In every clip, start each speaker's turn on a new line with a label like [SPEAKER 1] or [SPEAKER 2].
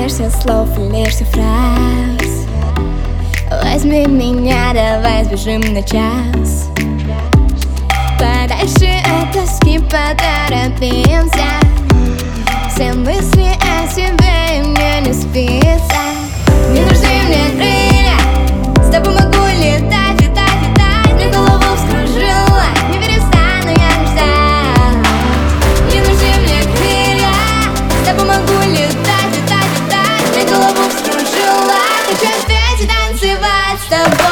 [SPEAKER 1] лишься слов и лишься фраз. Возьми меня, давай сбежим на час. Подальше от тоски поторопимся. Все мысли о себе, и мне не спится. Не нужны мне крылья, с тобой могу летать, летать, летать. Мне голову вскружила, не перестану я ждать. Не нужны мне крылья, с тобой могу летать, летать, летать. Мне голову вскружила, хочу опять и танцевать с тобой.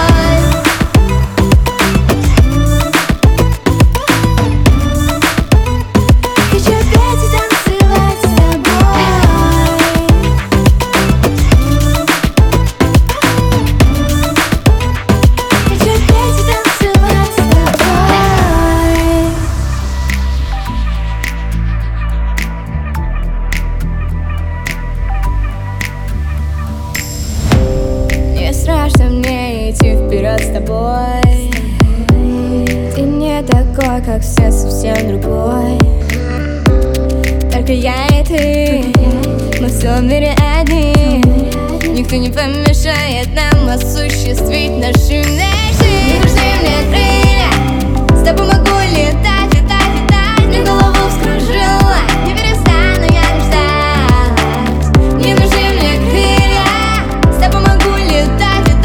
[SPEAKER 1] Страшно мне идти вперед с тобой. Ты не такой, как все, совсем другой. Только я и ты, мы в целом мире одни. Никто не помешает нам осуществить наши мечты. Не нужны мне крылья, с тобой могу летать, летать, летать. Мне голову вскружила, не перестану я ждать. Не нужны мне крылья, с тобой могу летать.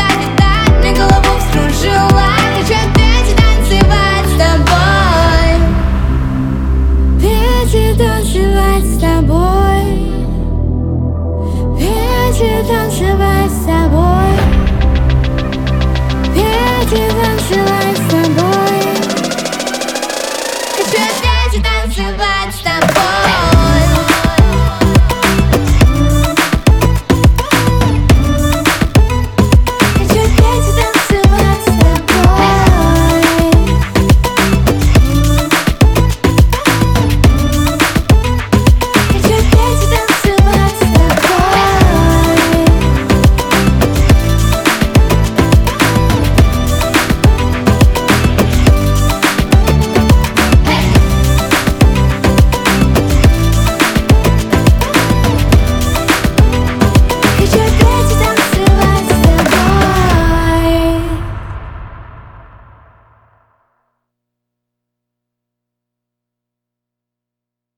[SPEAKER 1] Танцевать с тобой, петь и танцевать с тобой, петь и танцевать с тобой. Хочу опять и танцевать с тобой.